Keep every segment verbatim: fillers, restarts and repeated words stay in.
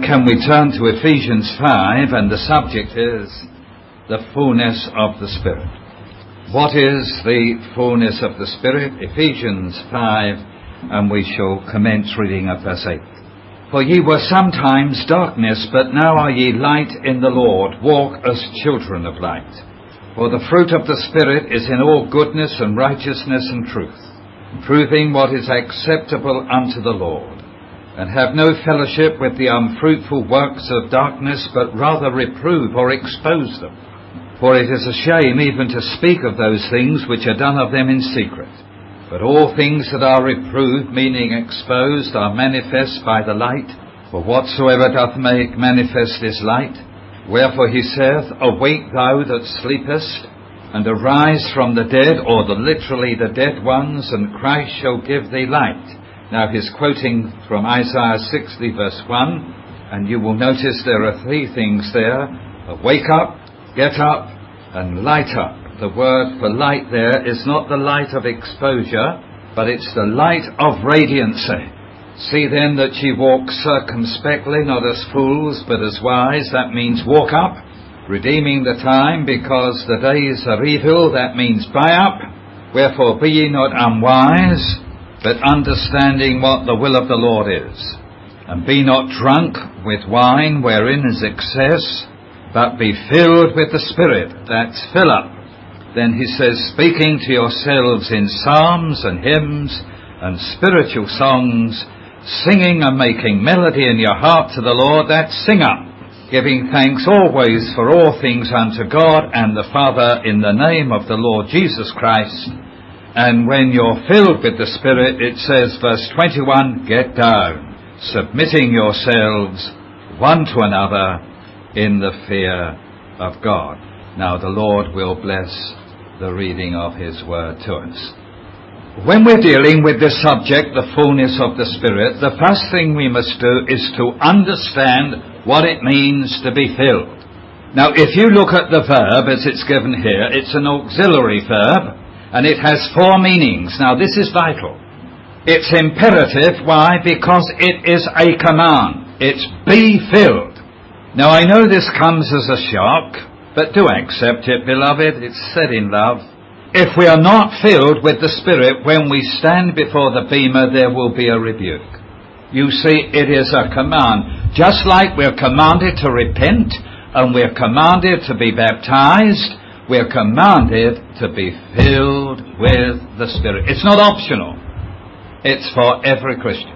Can we turn to Ephesians five, and the subject is the fullness of the Spirit. What is the fullness of the Spirit? Ephesians five, and we shall commence reading at verse eight. For ye were sometimes darkness, but now are ye light in the Lord. Walk as children of light. For the fruit of the Spirit is in all goodness and righteousness and truth, proving what is acceptable unto the Lord. And have no fellowship with the unfruitful works of darkness, but rather reprove or expose them. For it is a shame even to speak of those things which are done of them in secret. But all things that are reproved, meaning exposed, are manifest by the light. For whatsoever doth make manifest is light. Wherefore he saith, Awake thou that sleepest, and arise from the dead, or the literally the dead ones, and Christ shall give thee light. Now he's quoting from Isaiah sixty verse one, and you will notice there are three things there. Wake up, get up, and light up. The word for light there is not the light of exposure, but it's the light of radiancy. See then that ye walk circumspectly, not as fools, but as wise. That means walk up, redeeming the time, because the days are evil. That means buy up. Wherefore be ye not unwise, but understanding what the will of the Lord is. And be not drunk with wine, wherein is excess, but be filled with the Spirit. That's fill up. Then he says, speaking to yourselves in psalms and hymns and spiritual songs, singing and making melody in your heart to the Lord. That's sing up. Giving thanks always for all things unto God and the Father in the name of the Lord Jesus Christ. And when you're filled with the Spirit, it says, verse twenty-one, get down, submitting yourselves one to another in the fear of God. Now the Lord will bless the reading of his word to us. When we're dealing with this subject, the fullness of the Spirit, the first thing we must do is to understand what it means to be filled. Now if you look at the verb as it's given here, it's an auxiliary verb, and it has four meanings. Now this is vital. It's imperative. Why? Because it is a command. It's be filled. Now I know this comes as a shock, but do accept it, beloved. It's said in love. If we are not filled with the Spirit, when we stand before the bema, there will be a rebuke. You see, it is a command. Just like we're commanded to repent, and we're commanded to be baptized, we're commanded to be filled with the Spirit. It's not optional. It's for every Christian.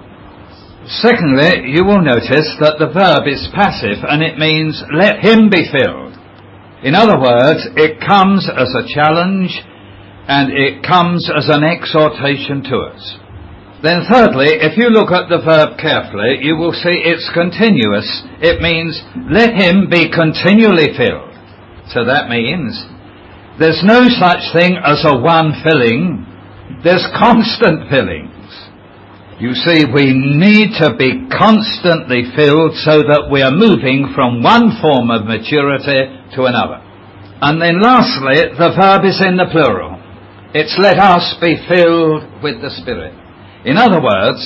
Secondly, you will notice that the verb is passive, and it means let him be filled. In other words, it comes as a challenge, and it comes as an exhortation to us. Then thirdly, if you look at the verb carefully, you will see it's continuous. It means let him be continually filled. So that means there's no such thing as a one filling. There's constant fillings. You see, we need to be constantly filled so that we are moving from one form of maturity to another. And then lastly, the verb is in the plural. It's let us be filled with the Spirit. In other words,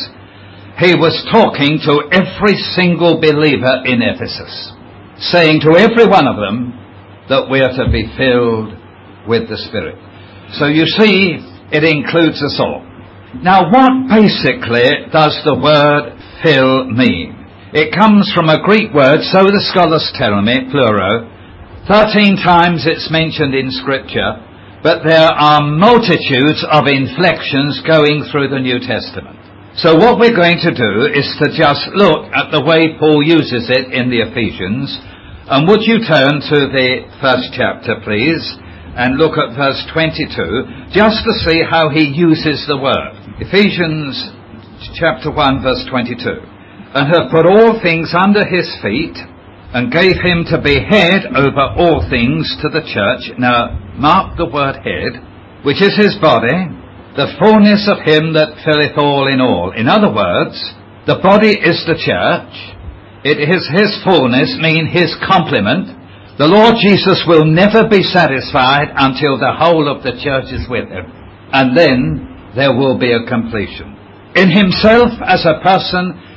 he was talking to every single believer in Ephesus, saying to every one of them that we are to be filled with the Spirit. So you see, it includes us all. Now, what basically does the word fill mean? It comes from a Greek word, so the scholars tell me, plural. Thirteen times it's mentioned in Scripture, but there are multitudes of inflections going through the New Testament. So what we're going to do is to just look at the way Paul uses it in the Ephesians. And would you turn to the first chapter, please, and look at verse twenty-two, just to see how he uses the word. Ephesians chapter one, verse twenty-two. And have put all things under his feet, and gave him to be head over all things to the church. Now, mark the word head, which is his body, the fullness of him that filleth all in all. In other words, the body is the church. It is his fullness, mean his complement. The Lord Jesus will never be satisfied until the whole of the church is with him. And then there will be a completion. In himself as a person,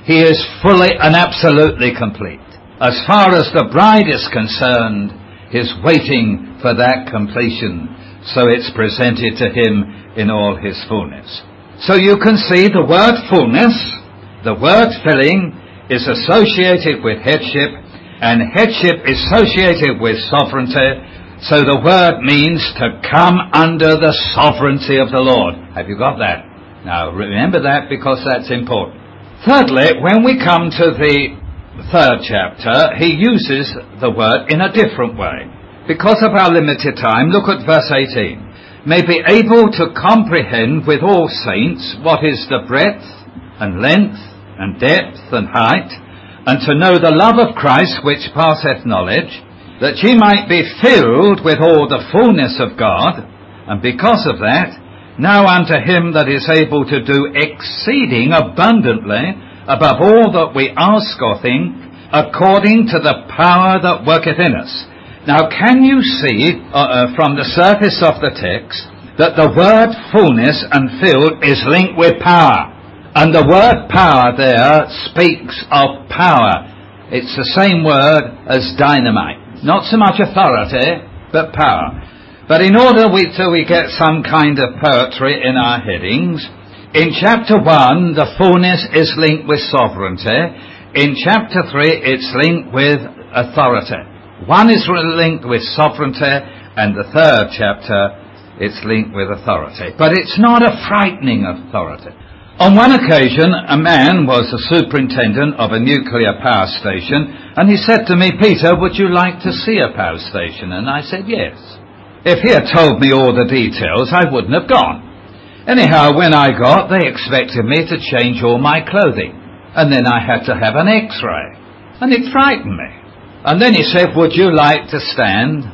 He is fully and absolutely complete. As far as the bride is concerned, he's waiting for that completion, so it's presented to him in all his fullness. So you can see the word fullness, the word filling, is associated with headship, and headship is associated with sovereignty. So the word means to come under the sovereignty of the Lord. Have you got that? Now remember that, because that's important. Thirdly, when we come to the third chapter, he uses the word in a different way. Because of our limited time, look at verse eighteen. May be able to comprehend with all saints what is the breadth and length and depth and height, and to know the love of Christ which passeth knowledge, that ye might be filled with all the fullness of God, and because of that, now unto him that is able to do exceeding abundantly above all that we ask or think, according to the power that worketh in us. Now can you see uh, uh, from the surface of the text that the word fullness and filled is linked with power? And the word power there speaks of power. It's the same word as dynamite. Not so much authority, but power. But in order we, till we get some kind of poetry in our headings, in chapter one, the fullness is linked with sovereignty. In chapter three, it's linked with authority. One is linked with sovereignty, and the third chapter, it's linked with authority. But it's not a frightening authority. On one occasion, a man was the superintendent of a nuclear power station, and he said to me, Peter, would you like to see a power station? And I said, yes. If he had told me all the details, I wouldn't have gone. Anyhow, when I got, they expected me to change all my clothing. And then I had to have an x-ray. And it frightened me. And then he said, would you like to stand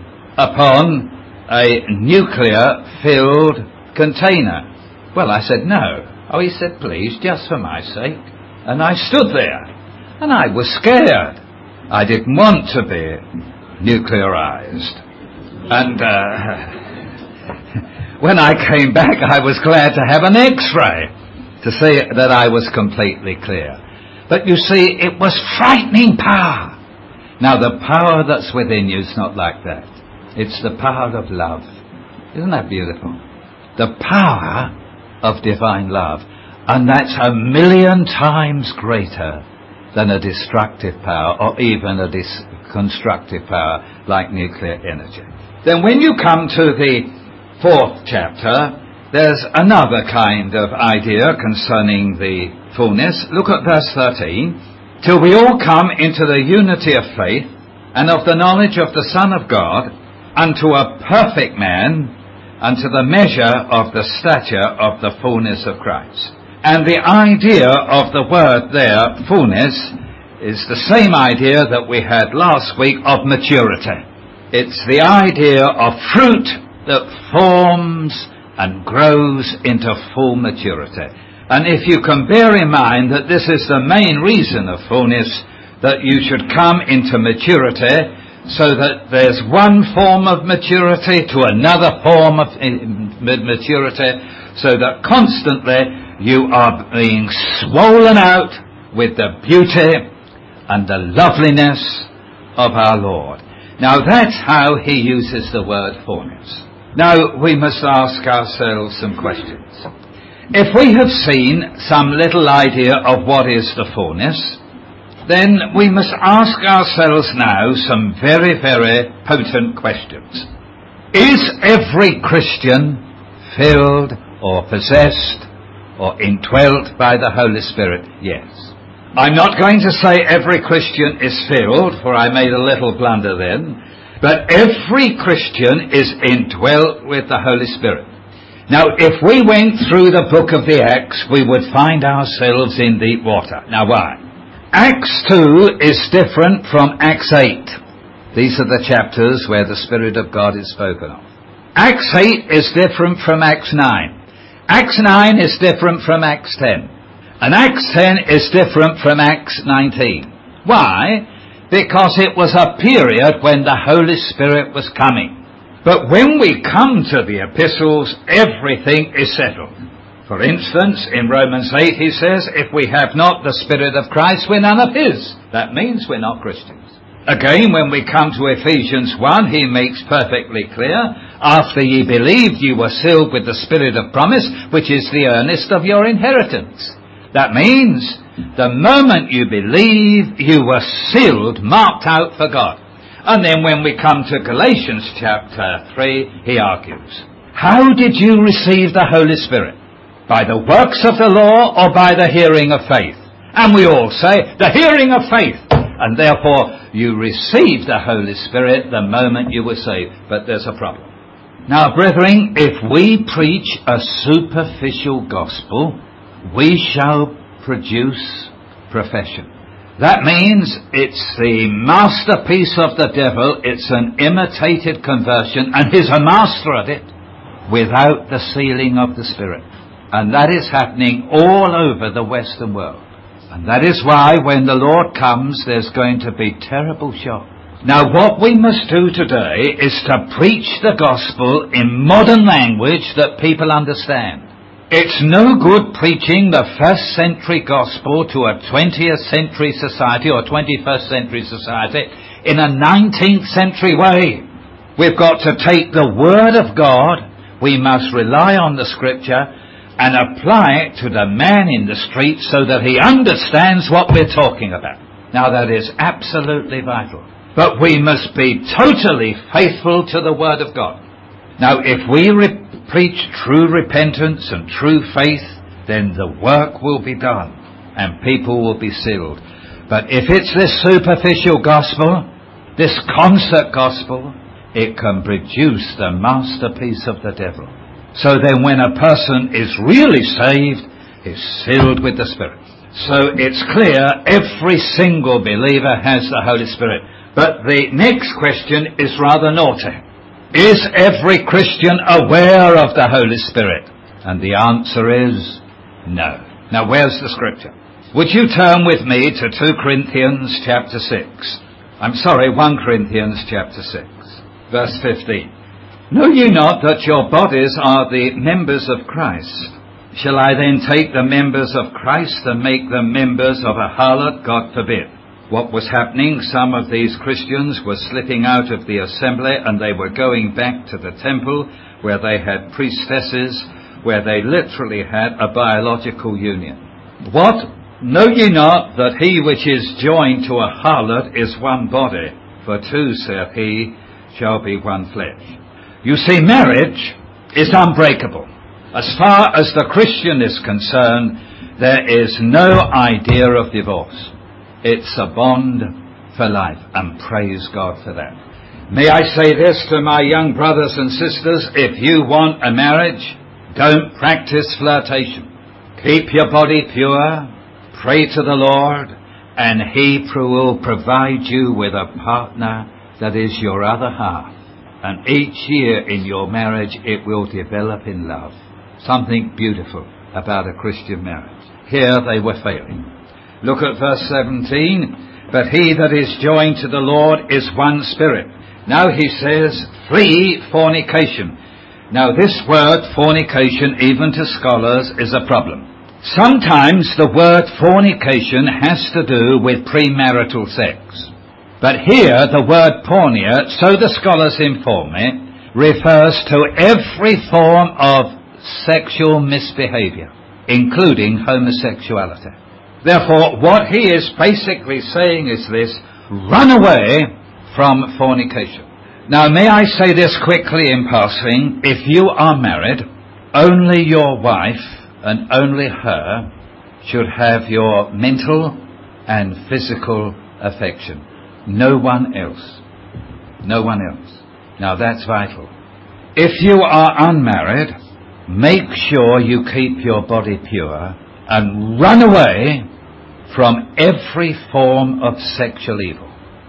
upon a nuclear-filled container? Well, I said, no. Oh, he said, please, just for my sake. And I stood there. And I was scared. I didn't want to be nuclearized. And uh, when I came back, I was glad to have an x-ray to see that I was completely clear. But you see, it was frightening power. Now, the power that's within you is not like that. It's the power of love. Isn't that beautiful? The power of divine love. And that's a million times greater than a destructive power, or even a dis- constructive power like nuclear energy. Then when you come to the fourth chapter, there's another kind of idea concerning the fullness. Look at verse thirteen. Till we all come into the unity of faith and of the knowledge of the Son of God, unto a perfect man, unto the measure of the stature of the fullness of Christ. And the idea of the word there, fullness, is the same idea that we had last week of maturity. It's the idea of fruit that forms and grows into full maturity. And if you can bear in mind that this is the main reason of fullness, that you should come into maturity, so that there's one form of maturity to another form of maturity, so that constantly you are being swollen out with the beauty and the loveliness of our Lord. Now that's how he uses the word fullness. Now we must ask ourselves some questions. If we have seen some little idea of what is the fullness, then we must ask ourselves now some very, very potent questions. Is every Christian filled or possessed or indwelt by the Holy Spirit? Yes. I'm not going to say every Christian is filled, for I made a little blunder then, but every Christian is indwelt with the Holy Spirit. Now, if we went through the book of the Acts, we would find ourselves in deep water. Now, why? Acts two is different from Acts eight. These are the chapters where the Spirit of God is spoken of. Acts eight is different from Acts nine. Acts nine is different from Acts ten. And Acts ten is different from Acts nineteen. Why? Because it was a period when the Holy Spirit was coming. But when we come to the epistles, everything is settled. For instance, in Romans eight he says, if we have not the Spirit of Christ, we're none of his. That means we're not Christians. Again, when we come to Ephesians one, he makes perfectly clear, after ye believed, you were sealed with the Spirit of promise, which is the earnest of your inheritance. That means the moment you believe, you were sealed, marked out for God. And then when we come to Galatians chapter three, he argues, how did you receive the Holy Spirit? By the works of the law or by the hearing of faith? And we all say, the hearing of faith. And therefore, you received the Holy Spirit the moment you were saved. But there's a problem. Now, brethren, if we preach a superficial gospel, we shall produce profession. That means it's the masterpiece of the devil. It's an imitated conversion, and he's a master at it without the sealing of the Spirit. And that is happening all over the Western world. And that is why when the Lord comes, there's going to be terrible shock. Now, what we must do today is to preach the gospel in modern language that people understand. It's no good preaching the first century gospel to a twentieth century society or twenty-first century society in a nineteenth century way. We've got to take the Word of God. We must rely on the Scripture and apply it to the man in the street so that he understands what we're talking about. Now, that is absolutely vital. But we must be totally faithful to the Word of God. Now, if we re- preach true repentance and true faith, then the work will be done and people will be sealed. But if it's this superficial gospel, this concert gospel, it can produce the masterpiece of the devil. So then when a person is really saved, he's sealed with the Spirit. So it's clear every single believer has the Holy Spirit. But the next question is rather naughty. Is every Christian aware of the Holy Spirit? And the answer is no. Now where's the Scripture? Would you turn with me to two Corinthians chapter six? I'm sorry, First Corinthians chapter six, verse fifteen. Know ye not that your bodies are the members of Christ? Shall I then take the members of Christ and make them members of a harlot? God forbid. What was happening, some of these Christians were slipping out of the assembly and they were going back to the temple where they had priestesses, where they literally had a biological union. What? Know ye not that he which is joined to a harlot is one body? For two, saith he, shall be one flesh. You see, marriage is unbreakable. As far as the Christian is concerned, there is no idea of divorce. It's a bond for life, and praise God for that. May I say this to my young brothers and sisters, if you want a marriage, don't practice flirtation. Keep your body pure, pray to the Lord, and He will provide you with a partner that is your other half. And each year in your marriage, it will develop in love. Something beautiful about a Christian marriage. Here they were failing. Look at verse seventeen. But he that is joined to the Lord is one spirit. Now he says, flee fornication. Now this word fornication, even to scholars, is a problem. Sometimes the word fornication has to do with premarital sex. But here the word porneia, so the scholars inform me, refers to every form of sexual misbehavior, including homosexuality. Therefore, what he is basically saying is this: run away from fornication. Now, may I say this quickly in passing? If you are married, only your wife and only her should have your mental and physical affection. No one else. No one else. Now, that's vital. If you are unmarried, make sure you keep your body pure and run away from every form of sexual evil.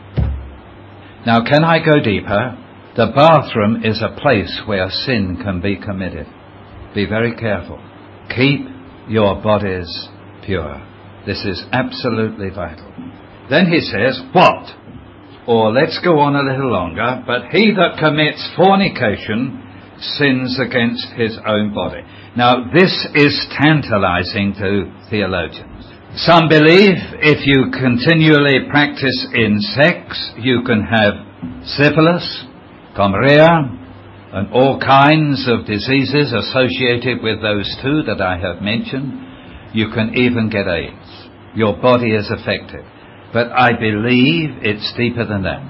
Now, can I go deeper? The bathroom is a place where sin can be committed. Be very careful. Keep your bodies pure. This is absolutely vital. Then he says, what? Or let's go on a little longer. But he that commits fornication sins against his own body. Now, this is tantalizing to theologians. Some believe if you continually practice in sex, you can have syphilis, gonorrhea, and all kinds of diseases associated with those two that I have mentioned. You can even get AIDS. Your body is affected. But I believe it's deeper than that.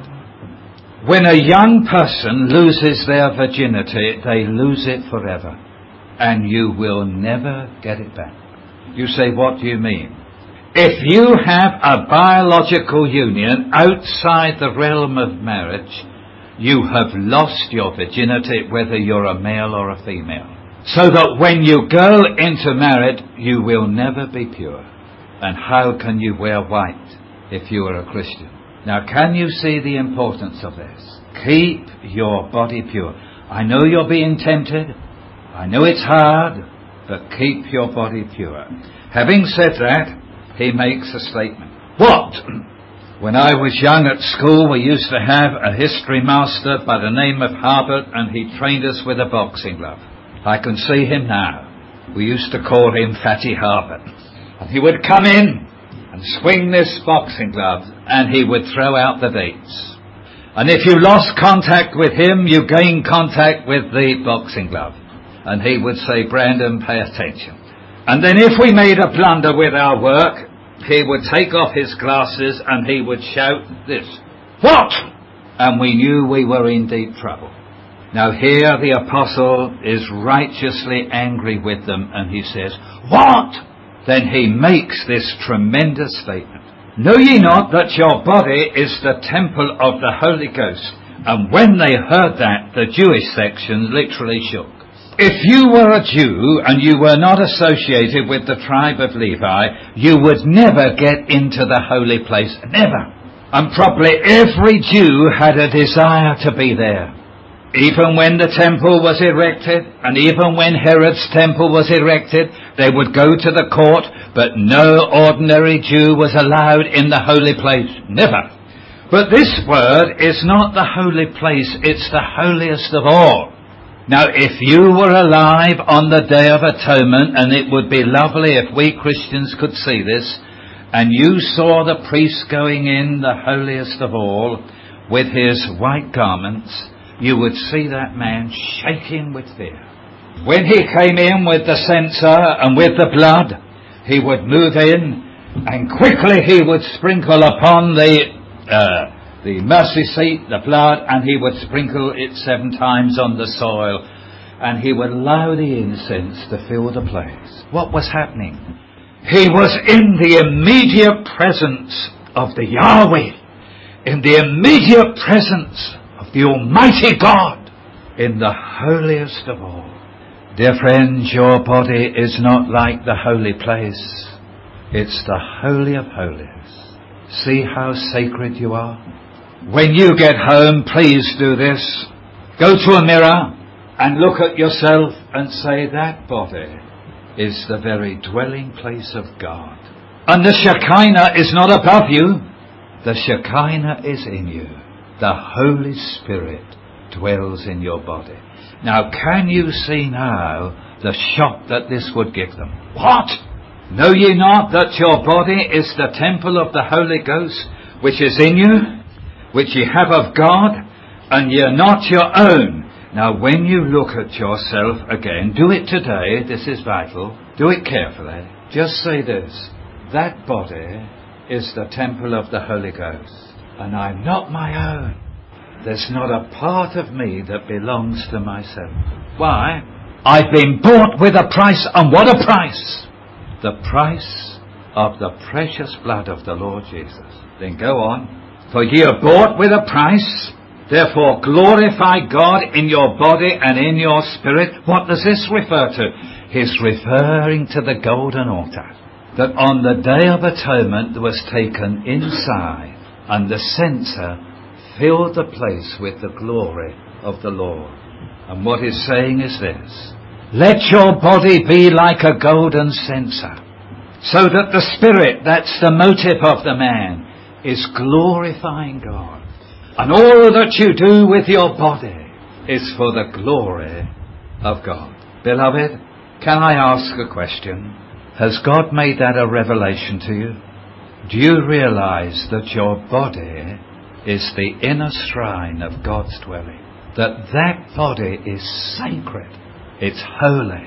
When a young person loses their virginity, they lose it forever. And you will never get it back. You say, what do you mean? If you have a biological union outside the realm of marriage, you have lost your virginity, whether you're a male or a female. So that when you go into marriage, you will never be pure. And how can you wear white if you are a Christian? Now, can you see the importance of this? Keep your body pure. I know you're being tempted. I know it's hard, but keep your body pure. Having said that, he makes a statement. What? When I was young at school, we used to have a history master by the name of Harbert, and he trained us with a boxing glove. I can see him now. We used to call him Fatty Harbert. And he would come in and swing this boxing glove, and he would throw out the dates. And if you lost contact with him, you gained contact with the boxing glove. And he would say, Brandon, pay attention. And then if we made a blunder with our work, he would take off his glasses and he would shout this, what? And we knew we were in deep trouble. Now here the apostle is righteously angry with them, and he says, what? Then he makes this tremendous statement. Know ye not that your body is the temple of the Holy Ghost? And when they heard that, the Jewish section literally shook. If you were a Jew and you were not associated with the tribe of Levi, you would never get into the holy place. Never. And probably every Jew had a desire to be there. Even when the temple was erected, and even when Herod's temple was erected, they would go to the court, but no ordinary Jew was allowed in the holy place. Never. But this word is not the holy place, it's the holiest of all. Now, if you were alive on the Day of Atonement, and it would be lovely if we Christians could see this, and you saw the priest going in the holiest of all with his white garments, you would see that man shaking with fear. When he came in with the censer and with the blood, he would move in, and quickly he would sprinkle upon the uh, the mercy seat, the blood, and he would sprinkle it seven times on the soil, and he would allow the incense to fill the place. What was happening? He was in the immediate presence of the Yahweh, in the immediate presence of the Almighty God, in the holiest of all. Dear friends, your body is not like the holy place. It's the Holy of Holies. See how sacred you are? When you get home, please do this. Go to a mirror and look at yourself and say, that body is the very dwelling place of God. And the Shekinah is not above you. The Shekinah is in you. The Holy Spirit dwells in your body. Now, can you see now the shock that this would give them? What? Know ye not that your body is the temple of the Holy Ghost, which is in you, which ye have of God, and ye are not your own? Now, when you look at yourself again, do it today, this is vital, do it carefully. Just say this, that body is the temple of the Holy Ghost, and I'm not my own. There's not a part of me that belongs to myself. Why? I've been bought with a price, and what a price! The price of the precious blood of the Lord Jesus. Then go on. For ye are bought with a price, therefore glorify God in your body and in your spirit. What does this refer to? He's referring to the golden altar, that on the Day of Atonement was taken inside, and the censer filled the place with the glory of the Lord. And what he's saying is this, let your body be like a golden censer, so that the spirit, that's the motive of the man, is glorifying God. And all that you do with your body is for the glory of God. Beloved, can I ask a question? Has God made that a revelation to you? Do you realize that your body is the inner shrine of God's dwelling? That that body is sacred. It's holy.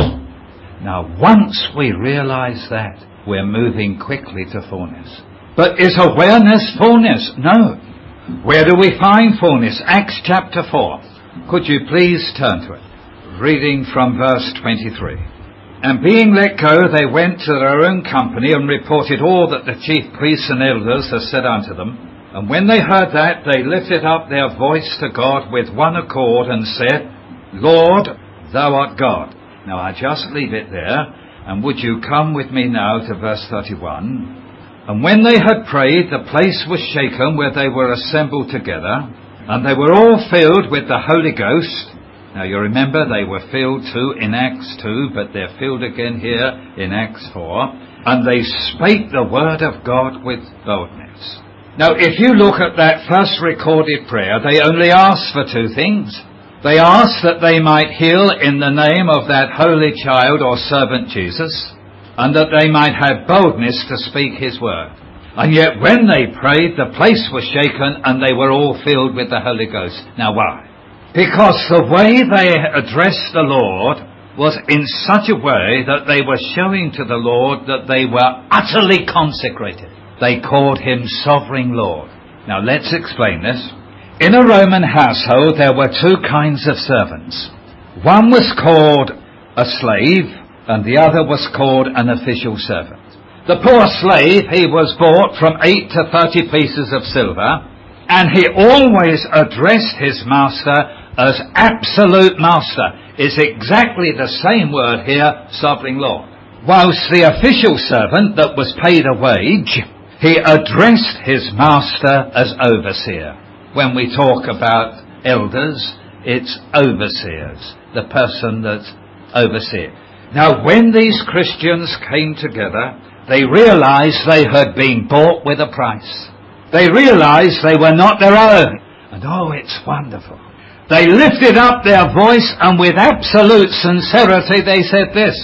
Now, once we realize that, we're moving quickly to fullness. But is awareness fullness? No. Where do we find fullness? Acts chapter four. Could you please turn to it? Reading from verse twenty-three. And being let go, they went to their own company and reported all that the chief priests and elders had said unto them. And when they heard that, they lifted up their voice to God with one accord and said, Lord, thou art God. Now I just leave it there, and would you come with me now to verse thirty-one? And when they had prayed, the place was shaken where they were assembled together, and they were all filled with the Holy Ghost. Now you remember they were filled too in Acts two, but they're filled again here in Acts four. And they spake the word of God with boldness. Now if you look at that first recorded prayer, they only asked for two things. They asked that they might heal in the name of that holy child or servant Jesus, and that they might have boldness to speak his word. And yet when they prayed, the place was shaken and they were all filled with the Holy Ghost. Now why? Because the way they addressed the Lord was in such a way that they were showing to the Lord that they were utterly consecrated. They called him Sovereign Lord. Now let's explain this. In a Roman household there were two kinds of servants. One was called a slave and the other was called an official servant. The poor slave, he was bought from eight to thirty pieces of silver, and he always addressed his master as absolute master. It's exactly the same word here, Sovereign Lord. Whilst the official servant that was paid a wage, he addressed his master as overseer. When we talk about elders, it's overseers, the person that's overseer. Now, when these Christians came together, they realized they had been bought with a price. They realized they were not their own. And oh, it's wonderful. They lifted up their voice and with absolute sincerity they said this,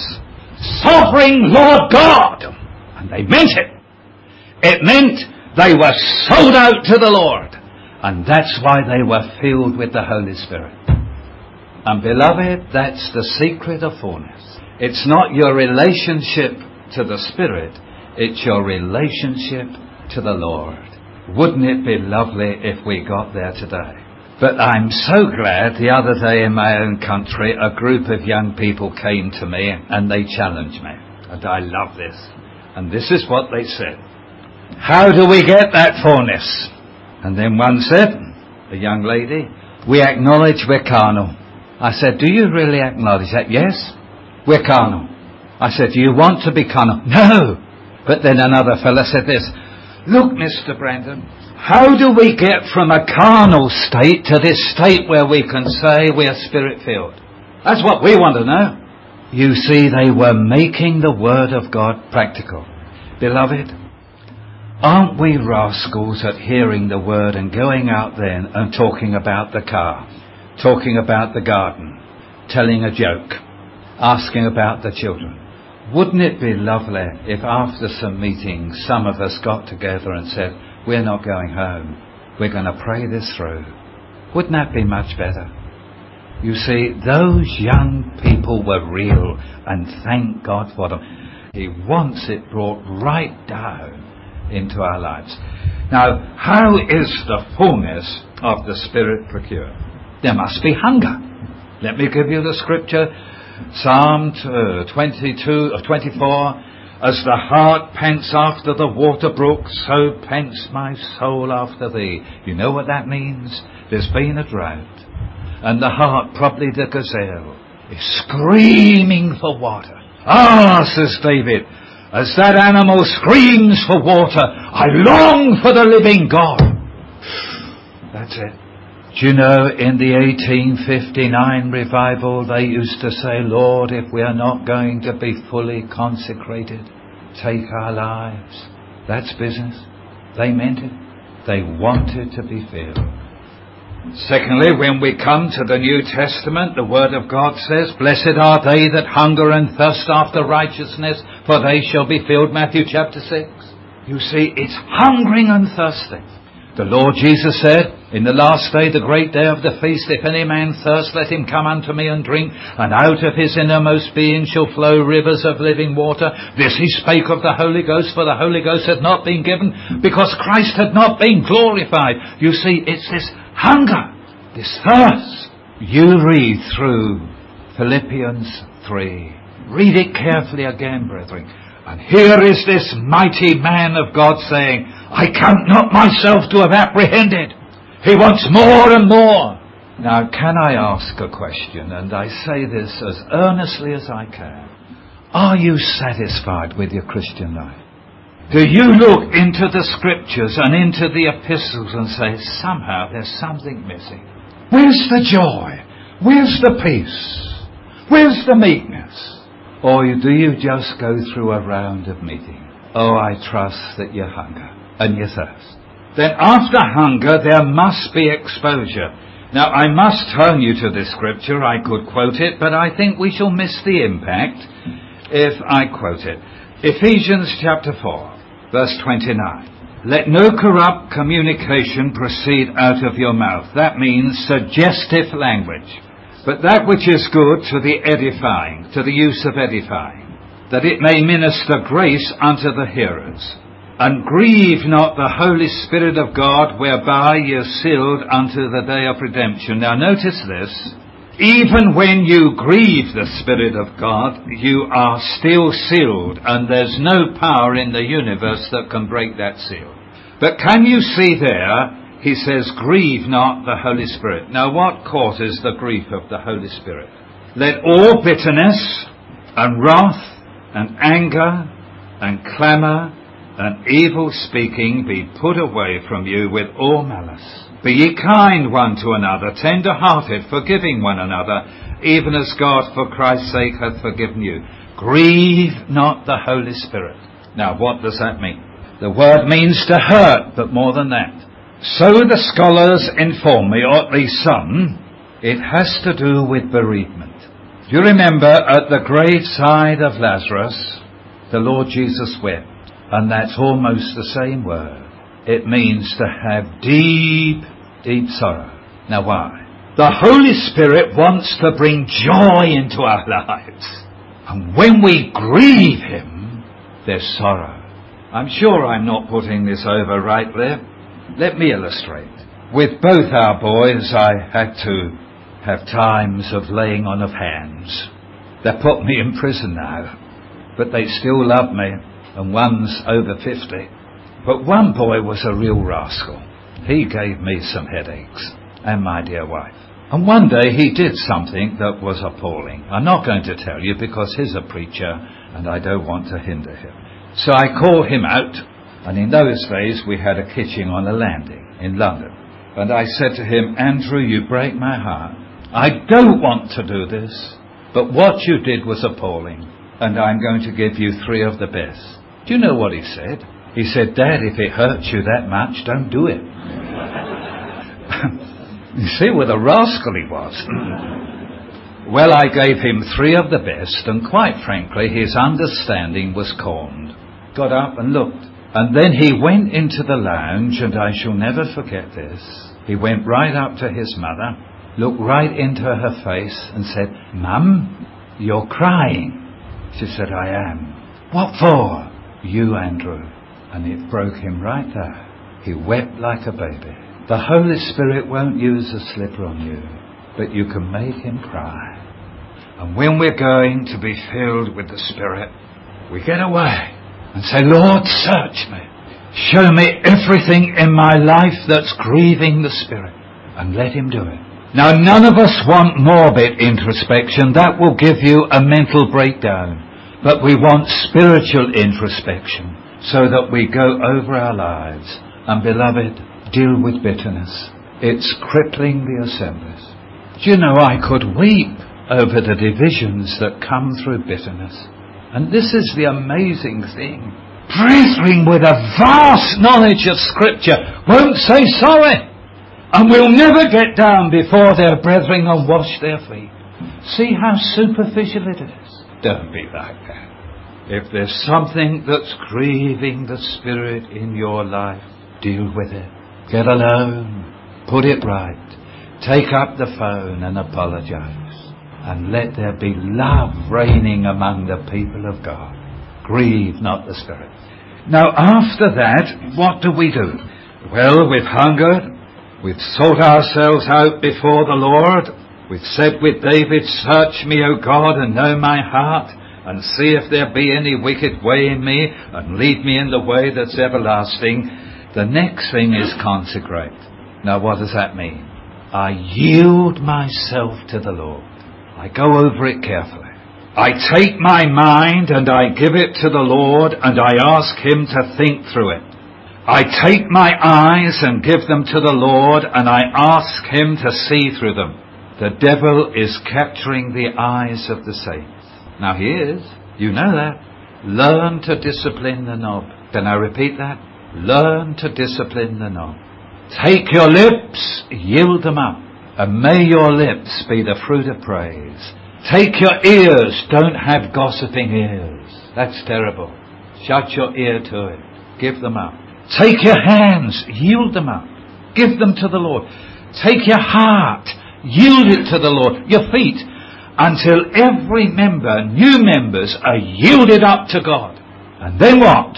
Sovereign Lord God! And they meant it. It meant they were sold out to the Lord. And that's why they were filled with the Holy Spirit. And beloved, that's the secret of fullness. It's not your relationship to the Spirit, it's your relationship to the Lord. Wouldn't it be lovely if we got there today? But I'm so glad the other day in my own country a group of young people came to me and they challenged me. And I love this. And this is what they said. How do we get that fullness? And then one said, a young lady, we acknowledge we're carnal. I said, do you really acknowledge that? Yes, we're carnal. I said, do you want to be carnal? No. But then another fella said this, look, Mister Brandon, how do we get from a carnal state to this state where we can say we're spirit-filled? That's what we want to know. You see, they were making the Word of God practical. Beloved, aren't we rascals at hearing the Word and going out then and talking about the car, talking about the garden, telling a joke, asking about the children? Wouldn't it be lovely if after some meetings some of us got together and said, we're not going home, we're going to pray this through? Wouldn't that be much better? You see, those young people were real, and thank God for them. He wants it brought right down into our lives. Now, how is the fullness of the Spirit procured? There must be hunger. Let me give you the scripture. Psalm twenty-two, twenty-four, as the hart pants after the water brook, so pants my soul after thee. You know what that means? There's been a drought, and the hart, probably the gazelle, is screaming for water. Ah, says David, as that animal screams for water, I long for the living God. That's it. Do you know, in the eighteen fifty-nine revival, they used to say, Lord, if we are not going to be fully consecrated, take our lives. That's business. They meant it. They wanted to be filled. Secondly, when we come to the New Testament, the Word of God says, "Blessed are they that hunger and thirst after righteousness, for they shall be filled," Matthew chapter six. You see, it's hungering and thirsting. The Lord Jesus said, "In the last day, the great day of the feast, if any man thirst, let him come unto me and drink, and out of his innermost being shall flow rivers of living water." This he spake of the Holy Ghost, for the Holy Ghost had not been given because Christ had not been glorified. You see, it's this hunger, this thirst. You read through Philippians three. Read it carefully again, brethren. And here is this mighty man of God saying, "I count not myself to have apprehended." He wants more and more. Now, can I ask a question? And I say this as earnestly as I can. Are you satisfied with your Christian life? Do you look into the scriptures and into the epistles and say, somehow there's something missing? Where's the joy? Where's the peace? Where's the meekness? Or do you just go through a round of meeting? Oh, I trust that you hunger and you thirst. Then after hunger, there must be exposure. Now, I must turn you to this scripture. I could quote it, but I think we shall miss the impact if I quote it. Ephesians chapter four, verse twenty-nine. "Let no corrupt communication proceed out of your mouth." That means suggestive language. "But that which is good to the edifying," to the use of edifying, "that it may minister grace unto the hearers. And grieve not the Holy Spirit of God, whereby ye are sealed unto the day of redemption." Now notice this. Even when you grieve the Spirit of God, you are still sealed, and there's no power in the universe that can break that seal. But can you see there, he says, "Grieve not the Holy Spirit." Now what causes the grief of the Holy Spirit? "Let all bitterness and wrath and anger and clamour and evil speaking be put away from you with all malice. Be ye kind one to another, tender-hearted, forgiving one another, even as God for Christ's sake hath forgiven you." Grieve not the Holy Spirit. Now what does that mean? The word means to hurt, but more than that. So the scholars inform me, or at least some, it has to do with bereavement. Do you remember at the graveside of Lazarus, the Lord Jesus wept? And that's almost the same word. It means to have deep, deep sorrow. Now why? The Holy Spirit wants to bring joy into our lives. And when we grieve Him, there's sorrow. I'm sure I'm not putting this over rightly. Let me illustrate. With both our boys, I had to have times of laying on of hands. They put me in prison now, but they still love me, and one's over fifty. But one boy was a real rascal. He gave me some headaches, and my dear wife. And one day he did something that was appalling. I'm not going to tell you because he's a preacher, and I don't want to hinder him. So I called him out, and in those days we had a kitchen on a landing in London. And I said to him, "Andrew, you break my heart. I don't want to do this, but what you did was appalling, and I'm going to give you three of the best." Do you know what he said? He said, "Dad, if it hurts you that much, don't do it." You see what a rascal he was. Well, I gave him three of the best, and quite frankly, his understanding was corned. Got up and looked. And then he went into the lounge, and I shall never forget this. He went right up to his mother, looked right into her face and said, "Mum, you're crying." She said, "I am." "What for?" "You, Andrew." And it broke him right there. He wept like a baby. The Holy Spirit won't use a slipper on you, but you can make him cry. And when we're going to be filled with the Spirit, we get away and say, "Lord, search me. Show me everything in my life that's grieving the Spirit," and let him do it. Now, none of us want morbid introspection. That will give you a mental breakdown. But we want spiritual introspection so that we go over our lives. And beloved, deal with bitterness. It's crippling the assemblies. Do you know, I could weep over the divisions that come through bitterness. And this is the amazing thing. Brethren with a vast knowledge of Scripture won't say sorry. and will never get down before their brethren and wash their feet. See how superficial it is? Don't be like that. If there's something that's grieving the Spirit in your life, deal with it. Get alone. Put it right. Take up the phone and apologize. And let there be love reigning among the people of God. Grieve not the Spirit. Now after that, what do we do? Well, we've hungered. We've sought ourselves out before the Lord. We've said with David, search me, O God, and know my heart, and see if there be any wicked way in me, and lead me in the way that's everlasting. The next thing is consecrate. Now what does that mean? I yield myself to the Lord. I go over it carefully. I take my mind and I give it to the Lord, and I ask Him to think through it. I take my eyes and give them to the Lord, and I ask Him to see through them. The devil is capturing the eyes of the saints. Now he is. You know that. Learn to discipline the knob. Can I repeat that? Learn to discipline the knob. Take your lips, yield them up, and may your lips be the fruit of praise. Take your ears, don't have gossiping ears. That's terrible. Shut your ear to it. Give them up. Take your hands, yield them up. Give them to the Lord. Take your heart, yield it to the Lord. Your feet, until every member, new members, are yielded up to God. And then what?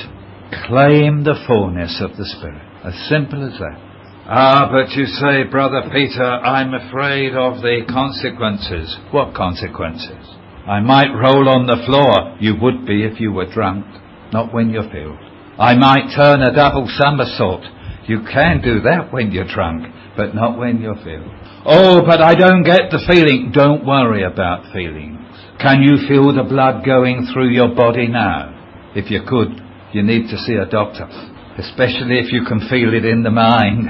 Claim the fullness of the Spirit. As simple as that. Ah, but you say, Brother Peter, I'm afraid of the consequences. What consequences? I might roll on the floor. You would be if you were drunk, not when you're filled. I might turn a double somersault. You can do that when you're drunk, but not when you're filled. Oh, but I don't get the feeling. Don't worry about feelings. Can you feel the blood going through your body now? If you could, you need to see a doctor, especially if you can feel it in the mind.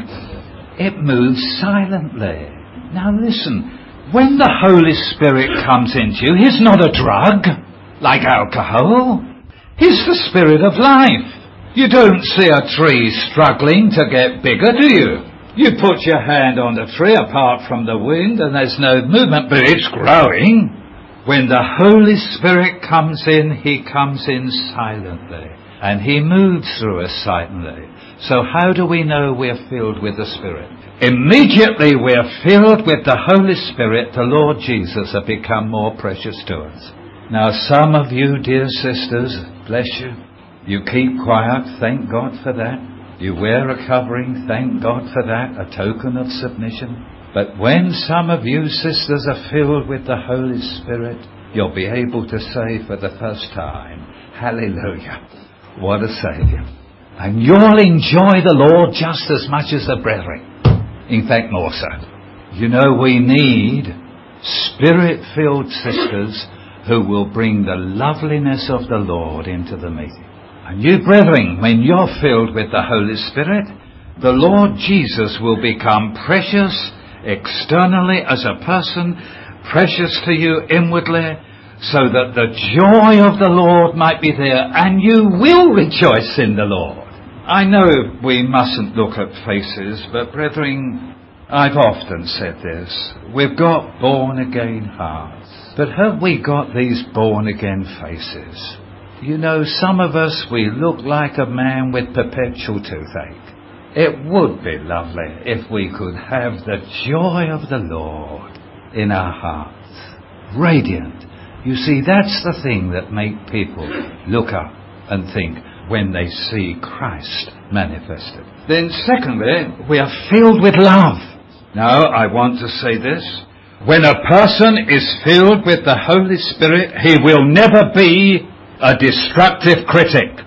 It moves silently. Now listen, when the Holy Spirit comes into you, He's not a drug, like alcohol. He's the Spirit of life. You don't see a tree struggling to get bigger, do you? You put your hand on the tree apart from the wind and there's no movement, but it's growing. When the Holy Spirit comes in, He comes in silently. And He moves through us silently. So how do we know we're filled with the Spirit? Immediately we're filled with the Holy Spirit, the Lord Jesus has become more precious to us. Now some of you, dear sisters, bless you, you keep quiet, thank God for that. You wear a covering, thank God for that, a token of submission. But when some of you sisters are filled with the Holy Spirit, you'll be able to say for the first time, hallelujah, what a Saviour. And you'll enjoy the Lord just as much as the brethren. In fact, more so. You know, we need Spirit-filled sisters who will bring the loveliness of the Lord into the meeting. And you brethren, when you're filled with the Holy Spirit, the Lord Jesus will become precious externally as a person, precious to you inwardly, so that the joy of the Lord might be there, and you will rejoice in the Lord. I know we mustn't look at faces, but brethren, I've often said this. We've got born-again hearts, but have we got these born-again faces? You know, some of us, we look like a man with perpetual toothache. It would be lovely if we could have the joy of the Lord in our hearts. Radiant. You see, that's the thing that makes people look up and think when they see Christ manifested. Then secondly, we are filled with love. Now, I want to say this. When a person is filled with the Holy Spirit, he will never be a destructive critic.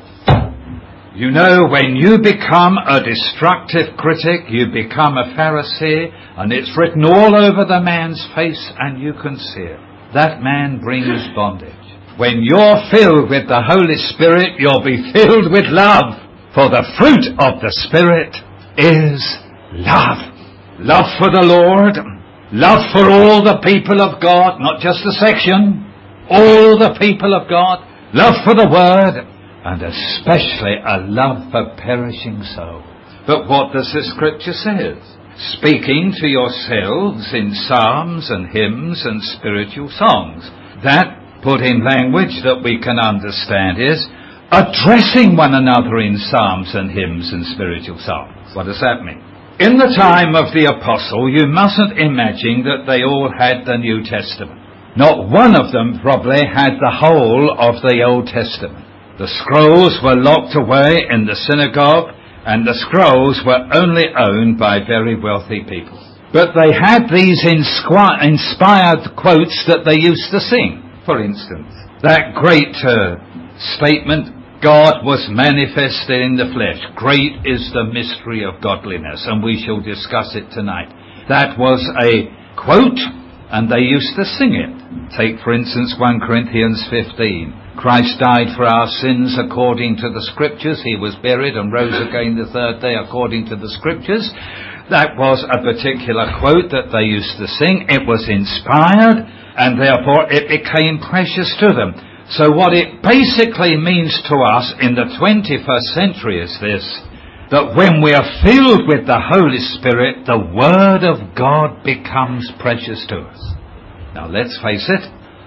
You know, when you become a destructive critic, you become a Pharisee, and it's written all over the man's face, and you can see it. That man brings bondage. When you're filled with the Holy Spirit, you'll be filled with love. For the fruit of the Spirit is love. Love for the Lord. Love for all the people of God, not just a section. All the people of God. Love for the Word. And especially a love for perishing souls. But what does the Scripture say? speaking to yourselves in psalms and hymns and spiritual songs. That, put in language that we can understand, is addressing one another in psalms and hymns and spiritual songs. What does that mean? In the time of the apostle, you mustn't imagine that they all had the New Testament. Not one of them probably had the whole of the Old Testament. The scrolls were locked away in the synagogue, and the scrolls were only owned by very wealthy people. But they had these insqu- inspired quotes that they used to sing. For instance, that great uh, statement, God was manifested in the flesh. Great is the mystery of godliness, and we shall discuss it tonight. That was a quote, and they used to sing it. Take, for instance, First Corinthians fifteen. Christ died for our sins according to the Scriptures. He was buried and rose again the third day according to the Scriptures. That was a particular quote that they used to sing. It was inspired, and therefore it became precious to them. So what it basically means to us in the twenty-first century is this, that when we are filled with the Holy Spirit, the Word of God becomes precious to us. Now let's face it,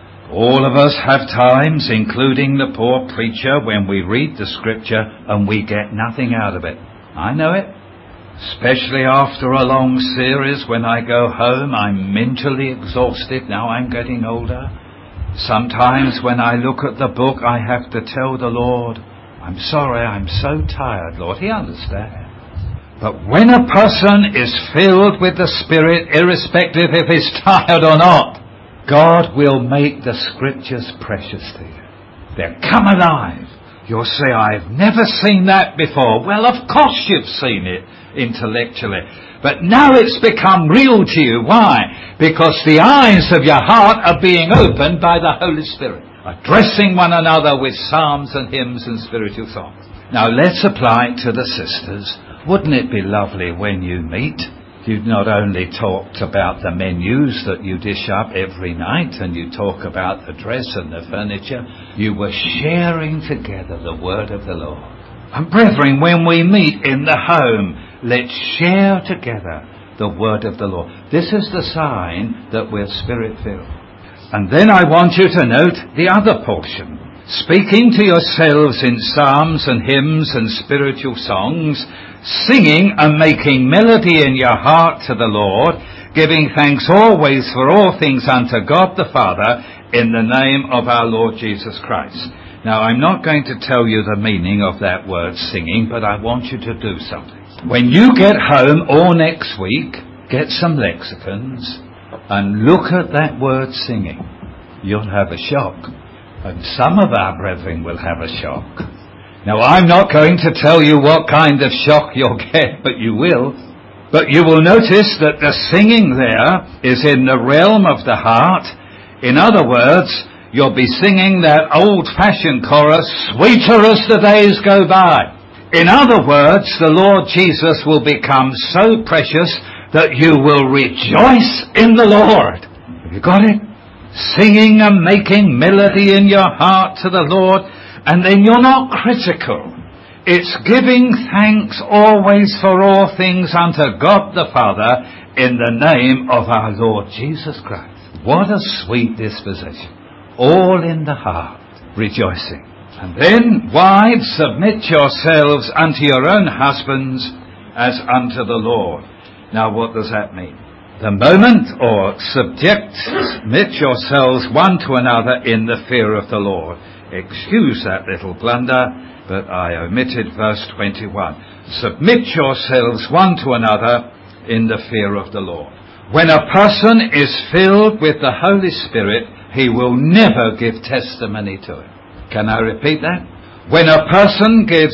all of us have times, including the poor preacher, when we read the Scripture and we get nothing out of it. I know it. Especially after a long series, when I go home, I'm mentally exhausted. Now I'm getting older. Sometimes when I look at the book, I have to tell the Lord, I'm sorry, I'm so tired, Lord. He understands. But when a person is filled with the Spirit, irrespective if he's tired or not, God will make the Scriptures precious to you. They'll come alive. You'll say, I've never seen that before. Well, of course you've seen it intellectually. But now it's become real to you. Why? Because the eyes of your heart are being opened by the Holy Spirit, addressing one another with psalms and hymns and spiritual songs. Now let's apply it to the sisters. Wouldn't it be lovely when you meet? You not only talked about the menus that you dish up every night, and you talk about the dress and the furniture, you were sharing together the word of the Lord. And brethren, when we meet in the home, let's share together the word of the Lord. This is the sign that we're Spirit-filled. And then I want you to note the other portion. Speaking to yourselves in psalms and hymns and spiritual songs, singing and making melody in your heart to the Lord, giving thanks always for all things unto God the Father, in the name of our Lord Jesus Christ. Now, I'm not going to tell you the meaning of that word singing, but I want you to do something. When you get home or next week, get some lexicons and look at that word singing. You'll have a shock. And some of our brethren will have a shock. Now, I'm not going to tell you what kind of shock you'll get, but you will. But you will notice that the singing there is in the realm of the heart. In other words, you'll be singing that old-fashioned chorus, sweeter as the days go by. In other words, the Lord Jesus will become so precious that you will rejoice in the Lord. Have you got it? Singing and making melody in your heart to the Lord, and then you're not critical. It's giving thanks always for all things unto God the Father in the name of our Lord Jesus Christ. What a sweet disposition. All in the heart, rejoicing. And then, wives, submit yourselves unto your own husbands as unto the Lord. Now, what does that mean? The moment, or subject, submit yourselves one to another in the fear of the Lord. Excuse that little blunder, but I omitted verse twenty-one. Submit yourselves one to another in the fear of the Lord. When a person is filled with the Holy Spirit, he will never give testimony to it. Can I repeat that? When a person gives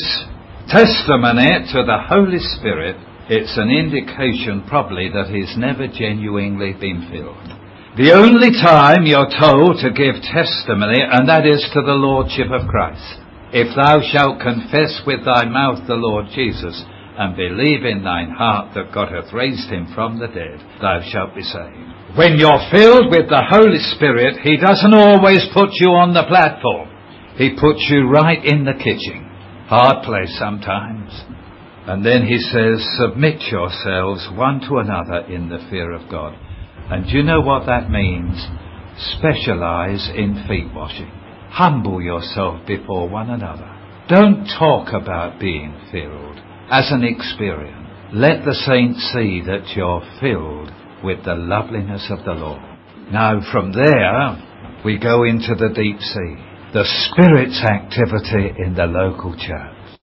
testimony to the Holy Spirit, it's an indication probably that he's never genuinely been filled. The only time you're told to give testimony, and that is to the Lordship of Christ. If thou shalt confess with thy mouth the Lord Jesus, and believe in thine heart that God hath raised him from the dead, thou shalt be saved. When you're filled with the Holy Spirit, he doesn't always put you on the platform. He puts you right in the kitchen. Hard place sometimes. And then he says, submit yourselves one to another in the fear of God. And do you know what that means? Specialize in feet washing. Humble yourself before one another. Don't talk about being filled as an experience. Let the saints see that you're filled with the loveliness of the Lord. Now from there, we go into the deep sea. The Spirit's activity in the local church.